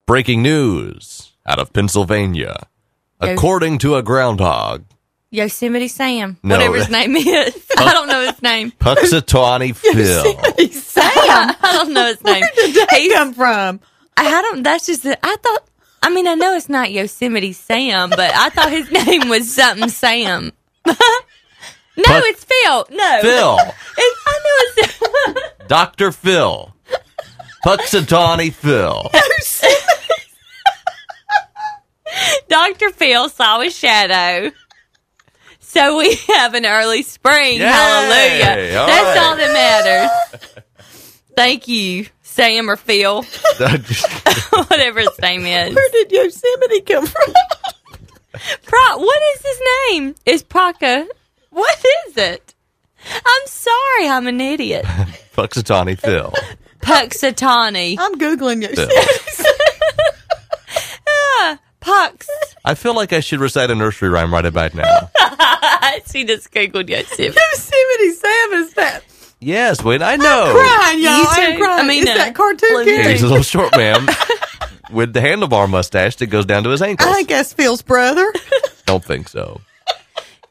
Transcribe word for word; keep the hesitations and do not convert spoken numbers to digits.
Breaking news out of Pennsylvania. According to a groundhog. Yosemite Sam. No. Whatever his name is. I don't know his name. Puxatawny Phil. Yosemite Sam. I don't know his name. Where did that come from? I don't, that's just, the, I thought, I mean, I know it's not Yosemite Sam, but I thought his name was something Sam. no, Pux- it's Phil. No. Phil. It, I know it's Doctor Phil. Puxatawny Phil. Doctor Phil saw a shadow. So we have an early spring. Yay! Hallelujah. All That's right. all that matters. Thank you, Sam or Phil. Whatever his name is. Where did Yosemite come from? Pro- what is his name? It's Paca. What is it? I'm sorry, I'm an idiot. Puxatawny Phil. Puxatawny. I'm Googling Phil. Yosemite. Ah, Pux. I feel like I should recite a nursery rhyme right about now. She just Googled Yosemite. Yosemite Sam is that? Yes, wait, I know. Crying, y'all. You I'm too. crying. I mean, It's uh, that cartoon Olivia. character. He's a little short man with the handlebar mustache that goes down to his ankles. I think that's Phil's brother. Don't think so.